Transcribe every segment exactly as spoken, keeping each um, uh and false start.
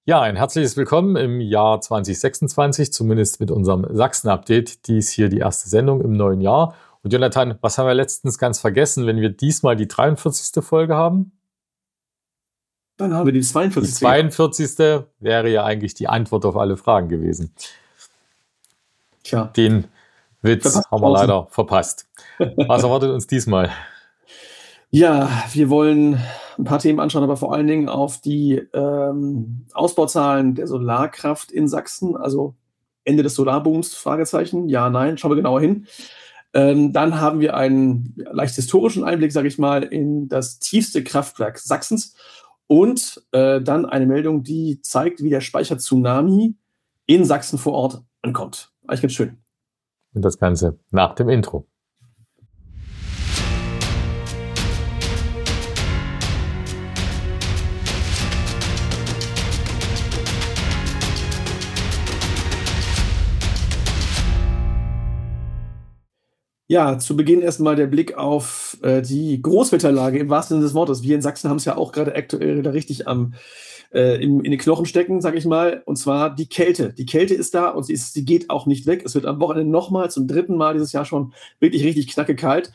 Ja, ein herzliches Willkommen im Jahr zwanzig sechsundzwanzig, zumindest mit unserem Sachsen-Update. Dies hier die erste Sendung im neuen Jahr. Und Jonathan, was haben wir letztens ganz vergessen, wenn wir diesmal die dreiundvierzigste Folge haben? Dann haben wir die Die zweiundvierzigste. zweiundvierzigste wäre ja eigentlich die Antwort auf alle Fragen gewesen. Tja, Den Witz Verpasst haben wir draußen. leider verpasst. Was erwartet uns diesmal? ja, wir wollen ein paar Themen anschauen, aber vor allen Dingen auf die ähm, Ausbauzahlen der Solarkraft in Sachsen, also Ende des Solarbooms, Fragezeichen, ja, nein, schauen wir genauer hin. Ähm, dann haben wir einen leicht historischen Einblick, sage ich mal, in das tiefste Kraftwerk Sachsens und äh, dann eine Meldung, die zeigt, wie der Speicher-Tsunami in Sachsen vor Ort ankommt. Eigentlich ganz schön. Und das Ganze nach dem Intro. Ja, zu Beginn erstmal der Blick auf äh, die Großwetterlage im wahrsten Sinne des Wortes. Wir in Sachsen haben es ja auch gerade aktuell da richtig am, äh, im, in den Knochen stecken, sage ich mal. Und zwar die Kälte. Die Kälte ist da und sie, ist, sie geht auch nicht weg. Es wird am Wochenende nochmal, zum dritten Mal dieses Jahr schon wirklich richtig knackekalt.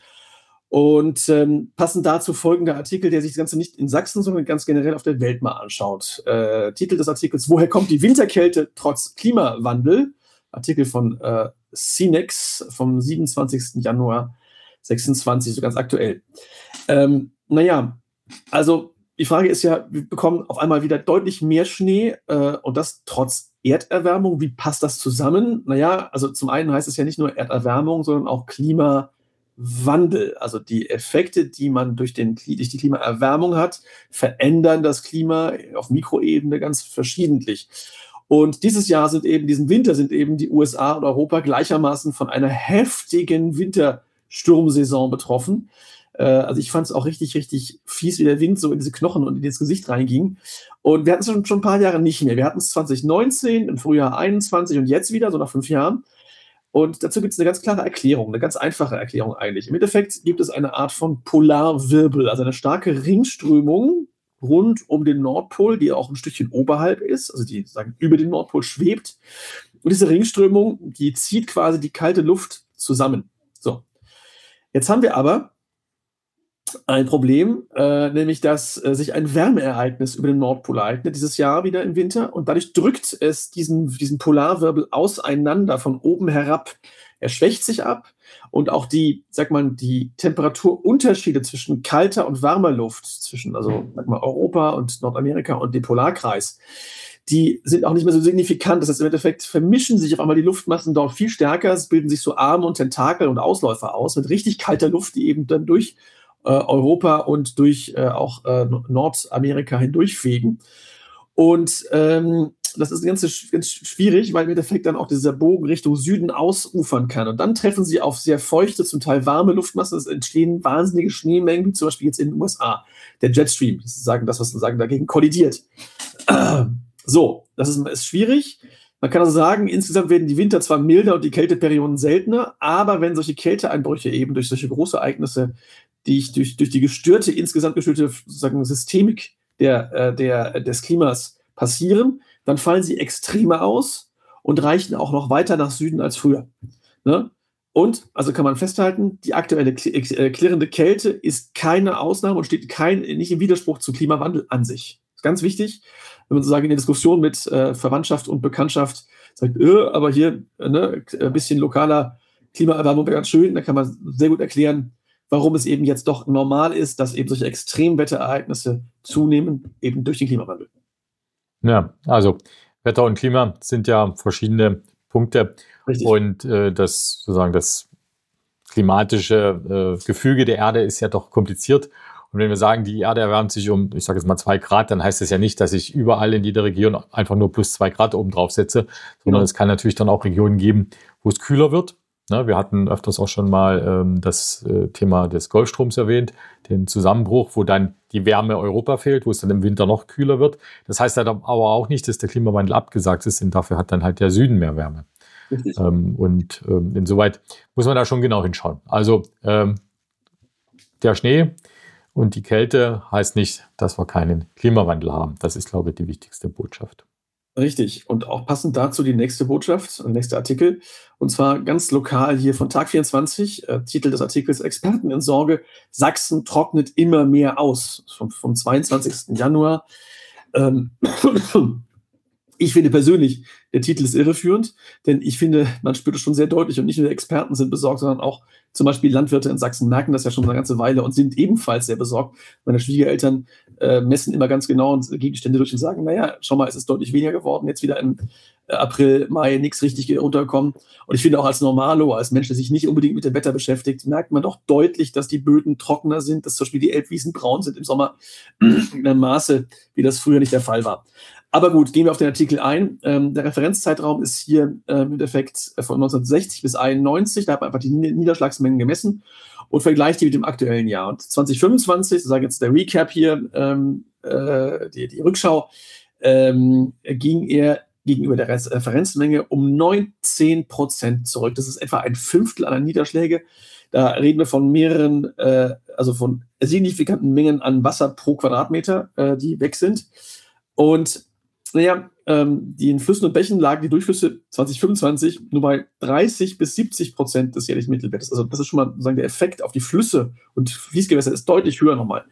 Und ähm, passend dazu folgender Artikel, der sich das Ganze nicht in Sachsen, sondern ganz generell auf der Welt mal anschaut. Äh, Titel des Artikels: Woher kommt die Winterkälte trotz Klimawandel? Artikel von äh, Cinex vom siebenundzwanzigsten Januar sechsundzwanzig, so ganz aktuell. Ähm, naja, also die Frage ist ja, wir bekommen auf einmal wieder deutlich mehr Schnee äh, und das trotz Erderwärmung. Wie passt das zusammen? Naja, also zum einen heißt es ja nicht nur Erderwärmung, sondern auch Klimawandel. Also die Effekte, die man durch, den, durch die Klimaerwärmung hat, verändern das Klima auf Mikroebene ganz verschiedentlich. Und dieses Jahr sind eben, diesen Winter sind eben die U S A und Europa gleichermaßen von einer heftigen Wintersturmsaison betroffen. Äh, also ich fand es auch richtig, richtig fies, wie der Wind so in diese Knochen und in das Gesicht reinging. Und wir hatten es schon, schon ein paar Jahre nicht mehr. Wir hatten es zwanzig neunzehn, im Frühjahr einundzwanzig und jetzt wieder, so nach fünf Jahren. Und dazu gibt es eine ganz klare Erklärung, eine ganz einfache Erklärung eigentlich. Im Endeffekt gibt es eine Art von Polarwirbel, also eine starke Ringströmung rund um den Nordpol, die auch ein Stückchen oberhalb ist, also die sagen, über den Nordpol schwebt. Und diese Ringströmung, die zieht quasi die kalte Luft zusammen. So. Jetzt haben wir aber ein Problem, äh, nämlich dass äh, sich ein Wärmeereignis über den Nordpol ereignet, dieses Jahr wieder im Winter. Und dadurch drückt es diesen, diesen Polarwirbel auseinander von oben herab. Er schwächt sich ab und auch die, sag mal, die Temperaturunterschiede zwischen kalter und warmer Luft, zwischen also sag mal, Europa und Nordamerika und dem Polarkreis, die sind auch nicht mehr so signifikant. Das heißt, im Endeffekt vermischen sich auf einmal die Luftmassen dort viel stärker. Es bilden sich so Arme und Tentakel und Ausläufer aus mit richtig kalter Luft, die eben dann durch äh, Europa und durch äh, auch äh, Nordamerika hindurchfegen. Und ähm, das ist ganz, ganz schwierig, weil im Endeffekt dann auch dieser Bogen Richtung Süden ausufern kann. Und dann treffen sie auf sehr feuchte, zum Teil warme Luftmassen. Es entstehen wahnsinnige Schneemengen, wie zum Beispiel jetzt in den U S A. Der Jetstream, das ist sagen, das, was wir sagen, dagegen kollidiert. So, das ist, ist schwierig. Man kann also sagen, insgesamt werden die Winter zwar milder und die Kälteperioden seltener, aber wenn solche Kälteeinbrüche eben durch solche Großereignisse, die ich durch, durch die gestörte, insgesamt gestörte sozusagen Systemik der, äh, der, des Klimas passieren, dann fallen sie extremer aus und reichen auch noch weiter nach Süden als früher. Ne? Und, also kann man festhalten, die aktuelle äh, klirrende Kälte ist keine Ausnahme und steht kein, nicht im Widerspruch zu Klimawandel an sich. Das ist ganz wichtig, wenn man sozusagen in der Diskussion mit äh, Verwandtschaft und Bekanntschaft sagt, äh, aber hier ne, ein bisschen lokaler Klimaerwärmung wäre ganz schön, da kann man sehr gut erklären, warum es eben jetzt doch normal ist, dass eben solche Extremwetterereignisse zunehmen, eben durch den Klimawandel. Ja, also Wetter und Klima sind ja verschiedene Punkte. Richtig. Und äh, das sozusagen das klimatische äh, Gefüge der Erde ist ja doch kompliziert. Und wenn wir sagen, die Erde erwärmt sich um, ich sage jetzt mal zwei Grad, dann heißt das ja nicht, dass ich überall in jeder Region einfach nur plus zwei Grad oben drauf setze, sondern Genau. Es kann natürlich dann auch Regionen geben, wo es kühler wird. Ne, wir hatten öfters auch schon mal ähm, das äh, Thema des Golfstroms erwähnt, den Zusammenbruch, wo dann die Wärme Europa fehlt, wo es dann im Winter noch kühler wird. Das heißt halt aber auch nicht, dass der Klimawandel abgesagt ist, denn dafür hat dann halt der Süden mehr Wärme. Richtig. Ähm, und ähm, insoweit muss man da schon genau hinschauen. Also ähm, der Schnee und die Kälte heißt nicht, dass wir keinen Klimawandel haben. Das ist, glaube ich, die wichtigste Botschaft. Richtig. Und auch passend dazu die nächste Botschaft, der nächste Artikel. Und zwar ganz lokal hier von Tag vierundzwanzig. Äh, Titel des Artikels: Experten in Sorge, Sachsen trocknet immer mehr aus. Vom, vom zweiundzwanzigsten Januar. Ähm, Ich finde persönlich, der Titel ist irreführend, denn ich finde, man spürt es schon sehr deutlich und nicht nur Experten sind besorgt, sondern auch zum Beispiel Landwirte in Sachsen merken das ja schon eine ganze Weile und sind ebenfalls sehr besorgt. Meine Schwiegereltern äh, messen immer ganz genau und Gegenstände durch und sagen, naja, schau mal, es ist deutlich weniger geworden, jetzt wieder im äh, April, Mai nichts richtig runtergekommen. Und ich finde auch als Normalo, als Mensch, der sich nicht unbedingt mit dem Wetter beschäftigt, merkt man doch deutlich, dass die Böden trockener sind, dass zum Beispiel die Elbwiesen braun sind im Sommer in einem Maße, wie das früher nicht der Fall war. Aber gut, gehen wir auf den Artikel ein. Ähm, der Referenzzeitraum ist hier äh, im Endeffekt von neunzehnhundertsechzig bis einundneunzig. Da hat man einfach die Niederschlagsmengen gemessen und vergleicht die mit dem aktuellen Jahr. Und zwanzig fünfundzwanzig, so sage jetzt der Recap hier, ähm, äh, die, die Rückschau, ähm, ging er gegenüber der Referenzmenge um neunzehn Prozent zurück. Das ist etwa ein Fünftel aller Niederschläge. Da reden wir von mehreren, äh, also von signifikanten Mengen an Wasser pro Quadratmeter, äh, die weg sind. Und naja, ähm, die in Flüssen und Bächen lagen die Durchflüsse zwanzig fünfundzwanzig nur bei dreißig bis siebzig Prozent des jährlichen Mittelwertes. Also das ist schon mal sagen, der Effekt auf die Flüsse und Fließgewässer ist deutlich höher nochmal.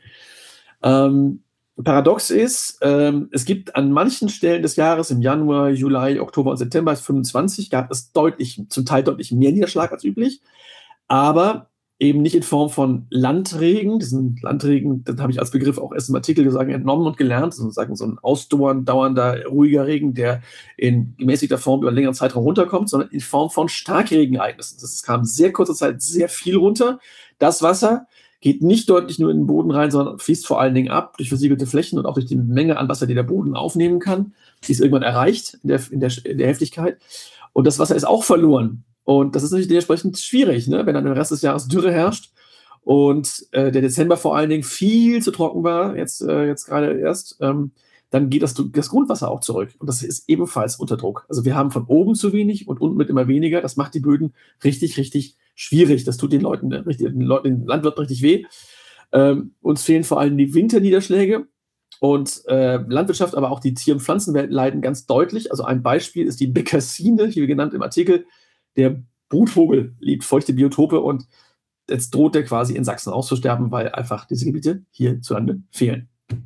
Ähm, paradox ist, ähm, es gibt an manchen Stellen des Jahres, im Januar, Juli, Oktober und September fünfundzwanzig, gab es deutlich, zum Teil deutlich mehr Niederschlag als üblich, aber eben nicht in Form von Landregen. Diesen Landregen, das habe ich als Begriff auch erst im Artikel gesagt, entnommen und gelernt. Sozusagen so ein ausdauernder, ruhiger Regen, der in gemäßigter Form über einen längeren Zeitraum runterkommt, sondern in Form von Starkregenereignissen. Es kam sehr kurzer Zeit sehr viel runter. Das Wasser geht nicht deutlich nur in den Boden rein, sondern fließt vor allen Dingen ab durch versiegelte Flächen und auch durch die Menge an Wasser, die der Boden aufnehmen kann. Die ist irgendwann erreicht in der, in der, in der Heftigkeit. Und das Wasser ist auch verloren. Und das ist natürlich dementsprechend schwierig, ne? Wenn dann den Rest des Jahres Dürre herrscht und äh, der Dezember vor allen Dingen viel zu trocken war, jetzt, äh, jetzt gerade erst, ähm, dann geht das, das Grundwasser auch zurück. Und das ist ebenfalls unter Druck. Also wir haben von oben zu wenig und unten mit immer weniger. Das macht die Böden richtig, richtig schwierig. Das tut den Leuten, den, Leuten, den Landwirten richtig weh. Ähm, uns fehlen vor allem die Winterniederschläge. Und äh, Landwirtschaft, aber auch die Tier- und Pflanzenwelt leiden ganz deutlich. Also ein Beispiel ist die Bekassine, hier genannt im Artikel. Der Brutvogel liebt feuchte Biotope und jetzt droht er quasi in Sachsen auszusterben, weil einfach diese Gebiete hierzulande fehlen.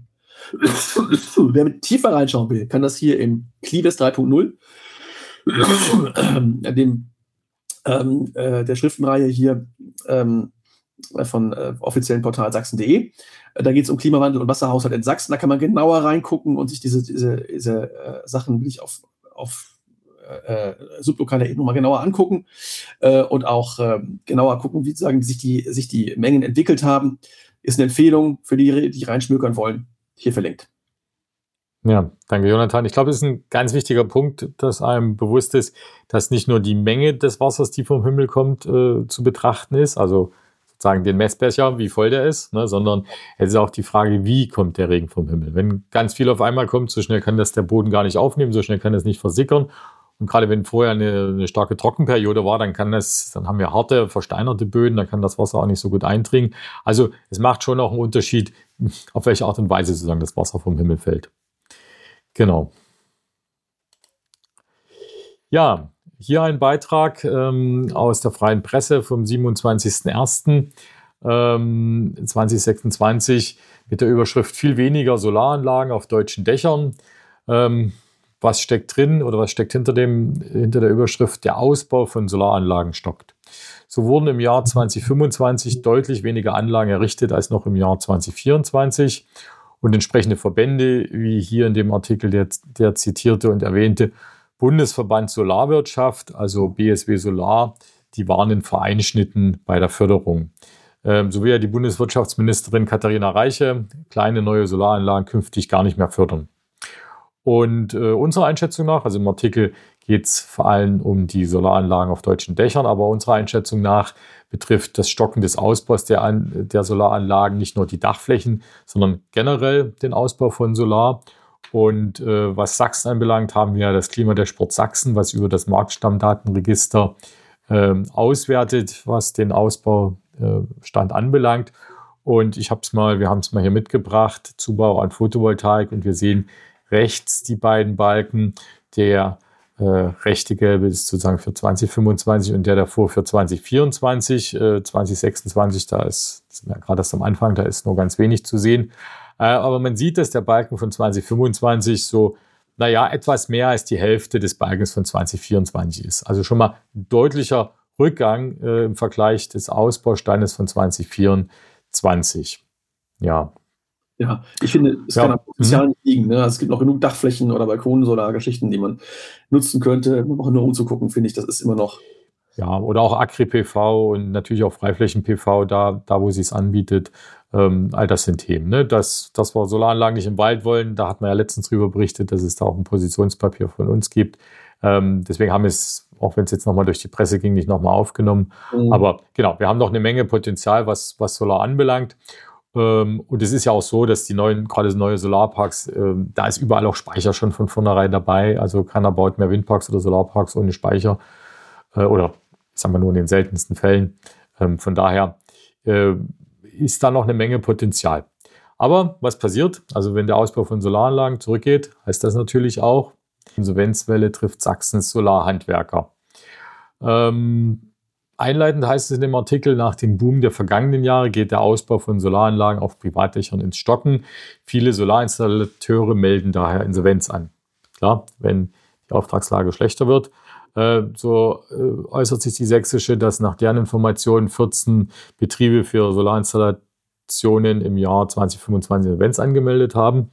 Wer mit tiefer reinschauen will, kann das hier im Clives drei Punkt null, dem, ähm, äh, der Schriftenreihe hier ähm, von äh, offiziellen Portal sachsen punkt de. Da geht es um Klimawandel und Wasserhaushalt in Sachsen. Da kann man genauer reingucken und sich diese, diese, diese äh, Sachen wirklich auf, auf Äh, sublokaler Ebene mal genauer angucken äh, und auch äh, genauer gucken, wie sagen, sich, die, sich die Mengen entwickelt haben. Ist eine Empfehlung für die, die reinschmökern wollen. Hier verlinkt. Ja, danke Jonathan. Ich glaube, es ist ein ganz wichtiger Punkt, dass einem bewusst ist, dass nicht nur die Menge des Wassers, die vom Himmel kommt, äh, zu betrachten ist, also sozusagen den Messbecher, wie voll der ist, ne, sondern es ist auch die Frage, wie kommt der Regen vom Himmel. Wenn ganz viel auf einmal kommt, so schnell kann das der Boden gar nicht aufnehmen, so schnell kann das nicht versickern. Und gerade wenn vorher eine, eine starke Trockenperiode war, dann kann das, dann haben wir harte, versteinerte Böden, dann kann das Wasser auch nicht so gut eindringen. Also es macht schon auch einen Unterschied, auf welche Art und Weise sozusagen das Wasser vom Himmel fällt. Genau. Ja, hier ein Beitrag ähm, aus der Freien Presse vom siebenundzwanzigsten ersten zweitausendsechsundzwanzig mit der Überschrift viel weniger Solaranlagen auf deutschen Dächern. Ähm, Was steckt drin oder was steckt hinter, dem, hinter der Überschrift? Der Ausbau von Solaranlagen stockt. So wurden im Jahr zweitausendfünfundzwanzig deutlich weniger Anlagen errichtet als noch im Jahr zweitausendvierundzwanzig. Und entsprechende Verbände, wie hier in dem Artikel der, der zitierte und erwähnte Bundesverband Solarwirtschaft, also B S W Solar, die warnen vor Einschnitten bei der Förderung. Ähm, so will ja die Bundeswirtschaftsministerin Katharina Reiche kleine neue Solaranlagen künftig gar nicht mehr fördern. Und äh, unserer Einschätzung nach, also im Artikel geht es vor allem um die Solaranlagen auf deutschen Dächern, aber unserer Einschätzung nach betrifft das Stocken des Ausbaus der, An- der Solaranlagen nicht nur die Dachflächen, sondern generell den Ausbau von Solar. Und äh, was Sachsen anbelangt, haben wir das Klimadashboard Sachsen, was über das Marktstammdatenregister äh, auswertet, was den Ausbaustand äh, anbelangt. Und ich habe es mal, wir haben es mal hier mitgebracht, Zubau an Photovoltaik, und wir sehen, rechts die beiden Balken. Der äh, rechte gelbe ist sozusagen für zwanzig fünfundzwanzig und der davor für zwanzig vierundzwanzig. Äh, zwanzig sechsundzwanzig, da ist, ja, gerade erst am Anfang, da ist nur ganz wenig zu sehen. Äh, aber man sieht, dass der Balken von zwanzig fünfundzwanzig so, naja, etwas mehr als die Hälfte des Balkens von zwanzig vierundzwanzig ist. Also schon mal ein deutlicher Rückgang äh, im Vergleich des Ausbaustandes von zwanzig vierundzwanzig. Ja. Ja, ich finde, es Ja. kann am Potenzial nicht liegen. Ne? Es gibt noch genug Dachflächen oder Balkonsolargeschichten, die man nutzen könnte. Man braucht nur umzugucken, finde ich, das ist immer noch. Ja, oder auch Agri-P V und natürlich auch Freiflächen-P V, da, da wo sie es anbietet. Ähm, all das sind Themen. Ne? Dass, dass wir Solaranlagen nicht im Wald wollen, da hatten wir ja letztens drüber berichtet, dass es da auch ein Positionspapier von uns gibt. Ähm, deswegen haben wir es, auch wenn es jetzt nochmal durch die Presse ging, nicht nochmal aufgenommen. Mhm. Aber genau, wir haben noch eine Menge Potenzial, was, was Solar anbelangt. Ähm, und es ist ja auch so, dass die neuen, gerade neue Solarparks, ähm, da ist überall auch Speicher schon von vornherein dabei. Also keiner baut mehr Windparks oder Solarparks ohne Speicher. Äh, oder sagen wir nur in den seltensten Fällen. Ähm, von daher äh, ist da noch eine Menge Potenzial. Aber was passiert? Also wenn der Ausbau von Solaranlagen zurückgeht, heißt das natürlich auch, die Insolvenzwelle trifft Sachsens Solarhandwerker. Ähm, einleitend heißt es in dem Artikel, nach dem Boom der vergangenen Jahre geht der Ausbau von Solaranlagen auf Privatdächern ins Stocken. Viele Solarinstallateure melden daher Insolvenz an. Klar, wenn die Auftragslage schlechter wird. Äh, so äh, äußert sich die Sächsische, dass nach deren Informationen vierzehn Betriebe für Solarinstallationen im Jahr zwanzig fünfundzwanzig Insolvenz angemeldet haben.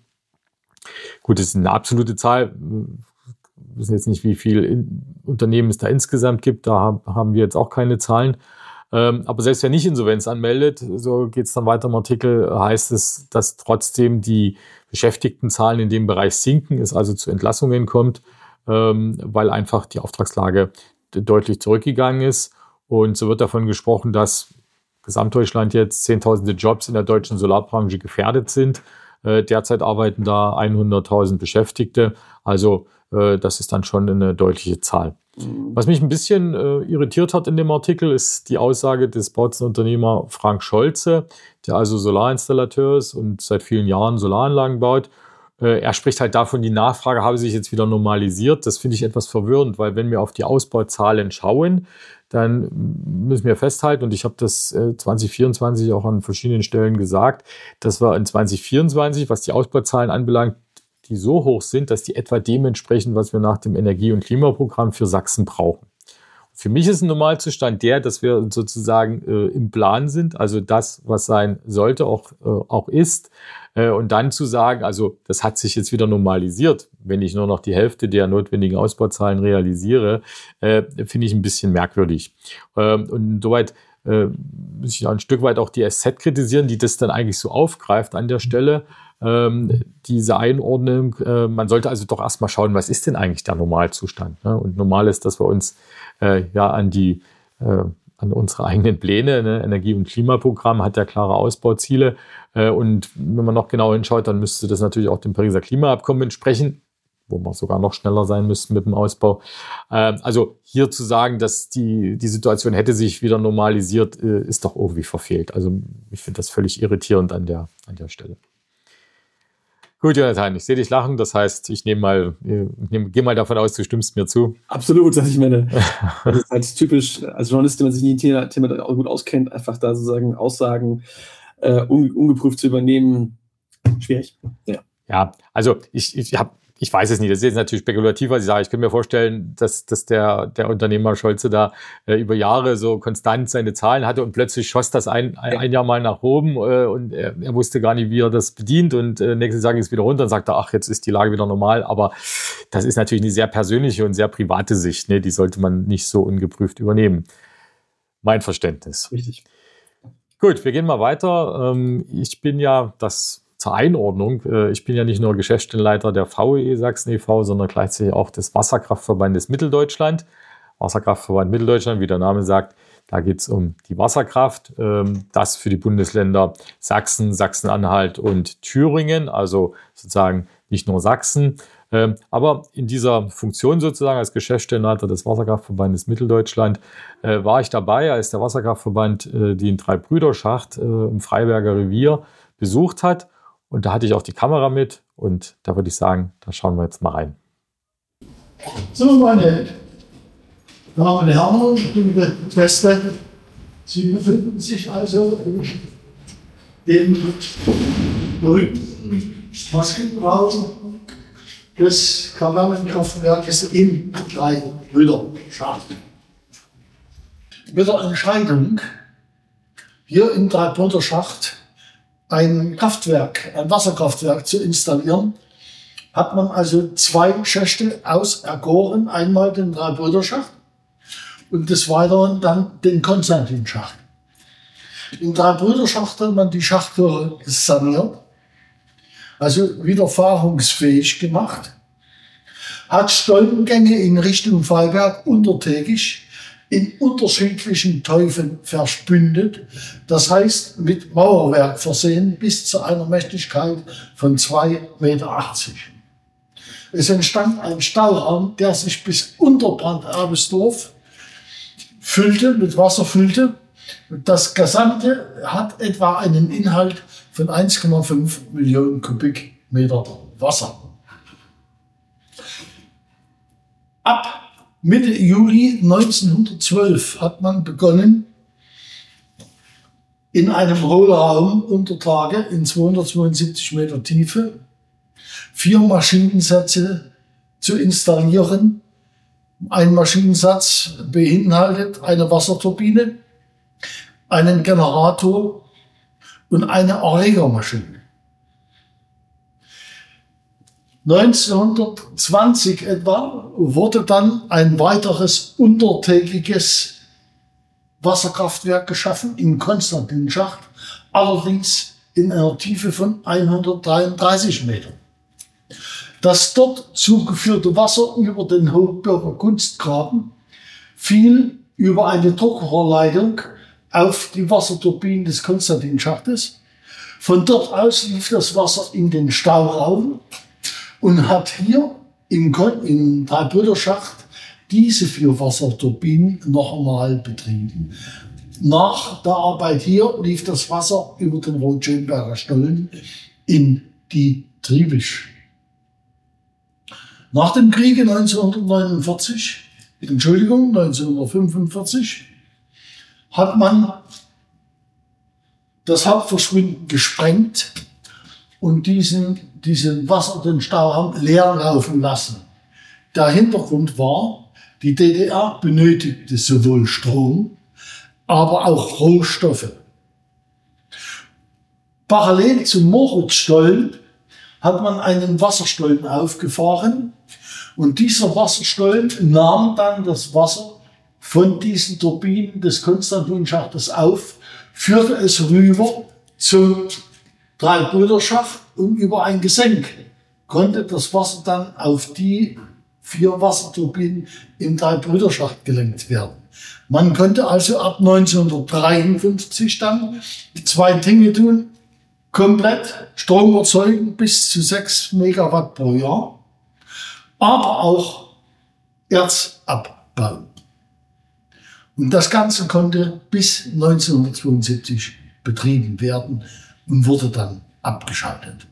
Gut, das ist eine absolute Zahl. Wir wissen jetzt nicht, wie viele Unternehmen es da insgesamt gibt. Da haben wir jetzt auch keine Zahlen. Ähm, aber selbst wer nicht Insolvenz anmeldet, so geht es dann weiter im Artikel, heißt es, dass trotzdem die Beschäftigtenzahlen in dem Bereich sinken, es also zu Entlassungen kommt, ähm, weil einfach die Auftragslage deutlich zurückgegangen ist. Und so wird davon gesprochen, dass Gesamtdeutschland jetzt zehntausende Jobs in der deutschen Solarbranche gefährdet sind. Äh, derzeit arbeiten da hunderttausend Beschäftigte. Also äh, das ist dann schon eine deutliche Zahl. Mhm. Was mich ein bisschen äh, irritiert hat in dem Artikel, ist die Aussage des Bautzenunternehmer Frank Scholze, der also Solarinstallateur ist und seit vielen Jahren Solaranlagen baut. Äh, er spricht halt davon, die Nachfrage habe sich jetzt wieder normalisiert. Das finde ich etwas verwirrend, weil wenn wir auf die Ausbauzahlen schauen, dann müssen wir festhalten, und ich habe das äh, zwanzig vierundzwanzig auch an verschiedenen Stellen gesagt, dass wir in zwanzig vierundzwanzig, was die Ausbauzahlen anbelangt, die so hoch sind, dass die etwa dem entsprechen, was wir nach dem Energie- und Klimaprogramm für Sachsen brauchen. Für mich ist ein Normalzustand der, dass wir sozusagen äh, im Plan sind, also das, was sein sollte, auch, äh, auch ist. Äh, und dann zu sagen, also das hat sich jetzt wieder normalisiert, wenn ich nur noch die Hälfte der notwendigen Ausbauzahlen realisiere, äh, finde ich ein bisschen merkwürdig. Ähm, und insoweit äh, muss ich ein Stück weit auch die S Z kritisieren, die das dann eigentlich so aufgreift an der Stelle. Ähm, diese Einordnung, äh, man sollte also doch erstmal schauen, was ist denn eigentlich der Normalzustand? Ne? Und normal ist, dass wir uns äh, ja an die äh, an unsere eigenen Pläne, ne? Energie- und Klimaprogramm hat ja klare Ausbauziele. Äh, und wenn man noch genau hinschaut, dann müsste das natürlich auch dem Pariser Klimaabkommen entsprechen, wo wir sogar noch schneller sein müssten mit dem Ausbau. Äh, also hier zu sagen, dass die, die Situation hätte sich wieder normalisiert, äh, ist doch irgendwie verfehlt. Also ich finde das völlig irritierend an der, an der Stelle. Gut, Jonathan, ich sehe dich lachen. Das heißt, ich nehme mal, nehm, gehe mal davon aus, du stimmst mir zu. Absolut, ich meine, das ist halt typisch als Journalist, wenn man sich in dem Thema, Thema gut auskennt, einfach da sozusagen Aussagen äh, unge ungeprüft zu übernehmen, schwierig. Ja, ja, also ich, ich habe Ich weiß es nicht, das ist jetzt natürlich spekulativ, was ich sage. Ich könnte mir vorstellen, dass, dass der, der Unternehmer Scholze da äh, über Jahre so konstant seine Zahlen hatte und plötzlich schoss das ein, ein, ein Jahr mal nach oben äh, und er, er wusste gar nicht, wie er das bedient und äh, nächstes Jahr ging es wieder runter und sagt er, ach, jetzt ist die Lage wieder normal. Aber das ist natürlich eine sehr persönliche und sehr private Sicht, ne? Die sollte man nicht so ungeprüft übernehmen. Mein Verständnis. richtig. Gut, wir gehen mal weiter. Ähm, ich bin ja das... Zur Einordnung, ich bin ja nicht nur Geschäftsstellenleiter der V E E Sachsen e V, sondern gleichzeitig auch des Wasserkraftverbandes Mitteldeutschland. Wasserkraftverband Mitteldeutschland, wie der Name sagt, da geht es um die Wasserkraft. Das für die Bundesländer Sachsen, Sachsen-Anhalt und Thüringen, also sozusagen nicht nur Sachsen. Aber in dieser Funktion sozusagen als Geschäftsstellenleiter des Wasserkraftverbandes Mitteldeutschland war ich dabei, als der Wasserkraftverband den Dreibrüderschacht im Freiberger Revier besucht hat. Und da hatte ich auch die Kamera mit Und da würde ich sagen, da schauen wir jetzt mal rein. So, meine Damen und Herren, liebe Gäste, Sie befinden sich also im berühmten Maskenraum des Kavernenkraftwerkes in Dreibrüderschacht. Mit der Entscheidung, hier in Dreibrüderschacht ein Kraftwerk, ein Wasserkraftwerk zu installieren, hat man also zwei Schächte auserkoren, einmal den Dreibrüderschacht und des Weiteren dann den Konstantinschacht. In Dreibrüderschacht hat man die Schachtröhre saniert, also wieder fahrungsfähig gemacht, hat Stollengänge in Richtung Freiberg untertägig in unterschiedlichen Teufen verspündet, das heißt mit Mauerwerk versehen bis zu einer Mächtigkeit von zwei Meter achtzig. Es entstand ein Stauraum, der sich bis unter Branderbesdorf füllte, mit Wasser füllte. Das Gesamte hat etwa einen Inhalt von eins Komma fünf Millionen Kubikmeter Wasser. Ab Mitte Juli neunzehnhundertzwölf hat man begonnen, in einem Hohlraum unter Tage in zweihundertzweiundsiebzig Meter Tiefe vier Maschinensätze zu installieren. Ein Maschinensatz beinhaltet eine Wasserturbine, einen Generator und eine Erregermaschine. neunzehnhundertzwanzig etwa wurde dann ein weiteres untertägiges Wasserkraftwerk geschaffen in Konstantinschacht, allerdings in einer Tiefe von hundertdreiunddreißig Metern. Das dort zugeführte Wasser über den Hochberger Kunstgraben fiel über eine Druckrohrleitung auf die Wasserturbinen des Konstantinschachtes. Von dort aus lief das Wasser in den Stauraum und hat hier im, im Dreibrüderschacht diese vier Wasserturbinen noch einmal betrieben. Nach der Arbeit hier lief das Wasser über den Rotschönberger Stollen in die Triebisch. Nach dem Kriege neunzehnhundertneunundvierzig, Entschuldigung, neunzehnhundertfünfundvierzig, hat man das Hauptverschwinden gesprengt und diesen, diesen Wasser, den Stauraum, leer laufen lassen. Der Hintergrund war, die D D R benötigte sowohl Strom, aber auch Rohstoffe. Parallel zum Moritzstollen hat man einen Wasserstollen aufgefahren und dieser Wasserstollen nahm dann das Wasser von diesen Turbinen des Konstantinschachtes auf, führte es rüber zum Dreibrüderschacht und über ein Gesenk konnte das Wasser dann auf die vier Wasserturbinen im Dreibrüderschacht gelenkt werden. Man konnte also ab neunzehnhundertdreiundfünfzig dann zwei Dinge tun: komplett Strom erzeugen bis zu sechs Megawatt pro Jahr, aber auch Erz abbauen. Und das Ganze konnte bis neunzehnhundertzweiundsiebzig betrieben werden und wurde dann abgeschaltet.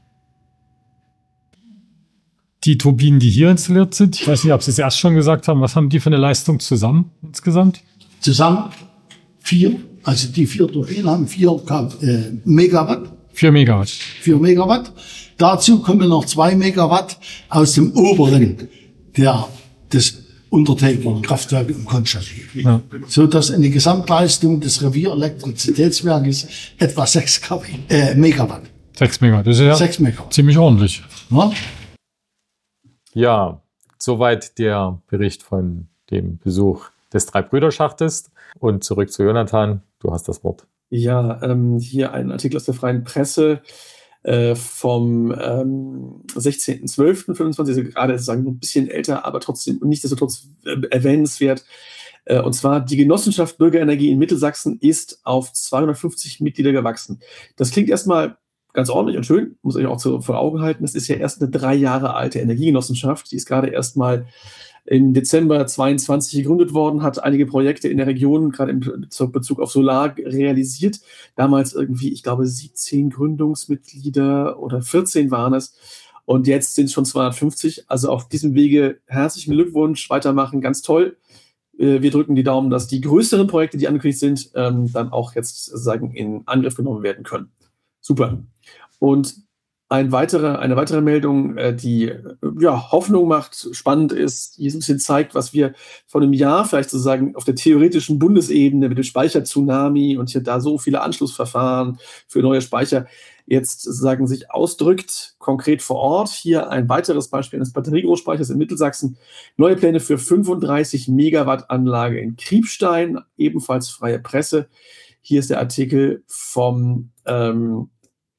Die Turbinen, die hier installiert sind, ich weiß nicht, ob Sie es erst schon gesagt haben, was haben die für eine Leistung zusammen insgesamt? Zusammen vier, also die vier Turbinen haben vier äh, Megawatt. Vier Megawatt. Vier Megawatt. Dazu kommen noch zwei Megawatt aus dem oberen der, des untertägigen Kraftwerkes im Konstantin. Ja. So dass eine Gesamtleistung des Revierelektrizitätswerkes etwa sechs äh, Megawatt. Sechs Megawatt, das ist ja sechs Megawatt. Ziemlich ordentlich. Ja? Ja, soweit der Bericht von dem Besuch des Dreibrüderschachtes. Und zurück zu Jonathan, du hast das Wort. Ja, ähm, hier ein Artikel aus der Freien Presse äh, vom ähm, sechzehnten zwölften fünfundzwanzig, also gerade sagen ein bisschen älter, aber trotzdem nichtsdestotrotz äh, erwähnenswert. Äh, und zwar, die Genossenschaft Bürgerenergie in Mittelsachsen ist auf zweihundertfünfzig Mitglieder gewachsen. Das klingt erstmal ganz ordentlich und schön, muss ich auch so vor Augen halten. Es ist ja erst eine drei Jahre alte Energiegenossenschaft, die ist gerade erst mal im Dezember zweiundzwanzig gegründet worden, hat einige Projekte in der Region, gerade in Bezug auf Solar, realisiert. Damals irgendwie, ich glaube, siebzehn Gründungsmitglieder oder vierzehn waren es. Und jetzt sind es schon zweihundertfünfzig. Also auf diesem Wege herzlichen Glückwunsch, weitermachen, ganz toll. Wir drücken die Daumen, dass die größeren Projekte, die angekündigt sind, ähm, dann auch jetzt sozusagen in Angriff genommen werden können. Super. Und ein weiterer, eine weitere Meldung, äh, die äh, ja, Hoffnung macht, spannend ist, die so ein bisschen zeigt, was wir vor einem Jahr vielleicht sozusagen auf der theoretischen Bundesebene mit dem Speicher-Tsunami und hier da so viele Anschlussverfahren für neue Speicher jetzt sozusagen sich ausdrückt, konkret vor Ort. Hier ein weiteres Beispiel eines Batteriegroßspeichers in Mittelsachsen. Neue Pläne für fünfunddreißig Megawatt Anlage in Kriebstein, ebenfalls freie Presse. Hier ist der Artikel vom, ähm,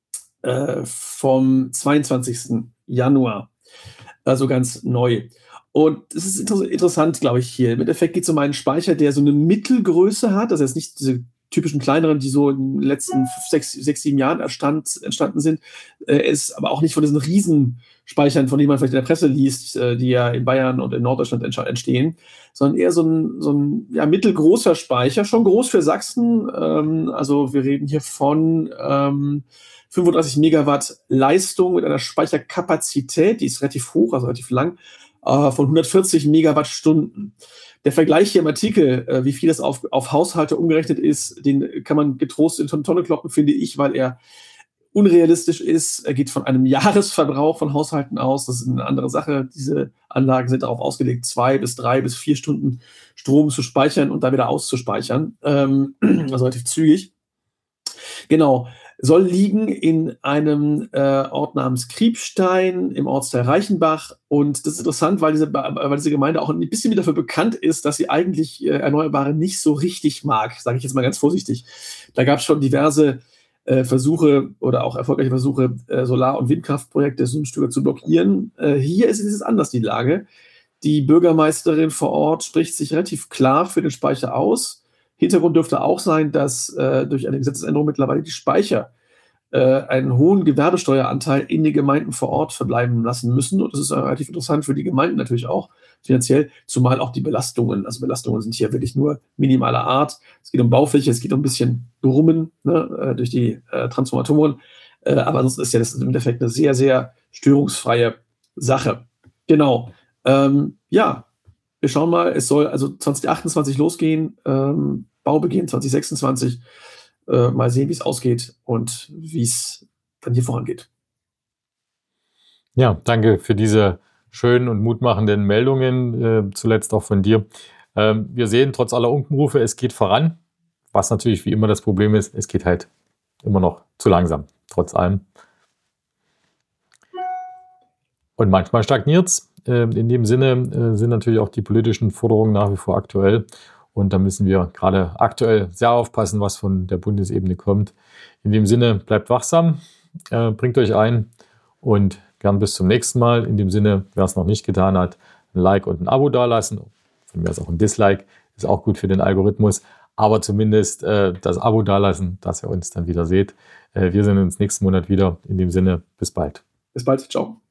äh, vom zweiundzwanzigsten Januar, also ganz neu. Und es ist inter- interessant, glaube ich, hier. Im Endeffekt geht es um einen Speicher, der so eine Mittelgröße hat, das heißt nicht diese typischen kleineren, die so in den letzten sechs, sechs sieben Jahren entstand, entstanden sind. Er äh, ist aber auch nicht von diesen Riesenspeichern, von denen man vielleicht in der Presse liest, äh, die ja in Bayern und in Norddeutschland entstehen, sondern eher so ein, so ein ja, mittelgroßer Speicher, schon groß für Sachsen. Ähm, also wir reden hier von ähm, fünfunddreißig Megawatt Leistung mit einer Speicherkapazität, die ist relativ hoch, also relativ lang, äh, von hundertvierzig Megawattstunden. Der Vergleich hier im Artikel, äh, wie viel das auf, auf Haushalte umgerechnet ist, den kann man getrost in die Tonne kloppen, finde ich, weil er unrealistisch ist. Er geht von einem Jahresverbrauch von Haushalten aus. Das ist eine andere Sache. Diese Anlagen sind darauf ausgelegt, zwei bis drei bis vier Stunden Strom zu speichern und dann wieder auszuspeichern. Ähm, also relativ zügig. Genau. Soll liegen in einem äh, Ort namens Kriebstein im Ortsteil Reichenbach. Und das ist interessant, weil diese, weil diese Gemeinde auch ein bisschen dafür bekannt ist, dass sie eigentlich äh, Erneuerbare nicht so richtig mag, sage ich jetzt mal ganz vorsichtig. Da gab es schon diverse äh, Versuche oder auch erfolgreiche Versuche, äh, Solar- und Windkraftprojekte so ein Stück zu blockieren. Äh, hier ist es anders, die Lage. Die Bürgermeisterin vor Ort spricht sich relativ klar für den Speicher aus. Hintergrund dürfte auch sein, dass äh, durch eine Gesetzesänderung mittlerweile die Speicher äh, einen hohen Gewerbesteueranteil in den Gemeinden vor Ort verbleiben lassen müssen. Und das ist äh, relativ interessant für die Gemeinden natürlich auch finanziell, zumal auch die Belastungen, also Belastungen sind hier wirklich nur minimaler Art. Es geht um Baufläche, es geht um ein bisschen Brummen ne, äh, durch die äh, Transformatoren. Äh, aber sonst ist ja das im Endeffekt eine sehr, sehr störungsfreie Sache. Genau. Ähm, ja, wir schauen mal, es soll also zwanzig achtundzwanzig losgehen, ähm, Baubeginn zwanzig sechsundzwanzig. Äh, mal sehen, wie es ausgeht und wie es dann hier vorangeht. Ja, danke für diese schönen und mutmachenden Meldungen, äh, zuletzt auch von dir. Ähm, wir sehen trotz aller Unkenrufe, es geht voran, was natürlich wie immer das Problem ist, es geht halt immer noch zu langsam, trotz allem. Und manchmal stagniert es. Äh, in dem Sinne äh, sind natürlich auch die politischen Forderungen nach wie vor aktuell. Und da müssen wir gerade aktuell sehr aufpassen, was von der Bundesebene kommt. In dem Sinne, bleibt wachsam, äh, bringt euch ein und gern bis zum nächsten Mal. In dem Sinne, wer es noch nicht getan hat, ein Like und ein Abo dalassen. Von mir ist auch ein Dislike, ist auch gut für den Algorithmus. Aber zumindest äh, das Abo dalassen, dass ihr uns dann wieder seht. Äh, wir sehen uns nächsten Monat wieder. In dem Sinne, bis bald. Bis bald, ciao.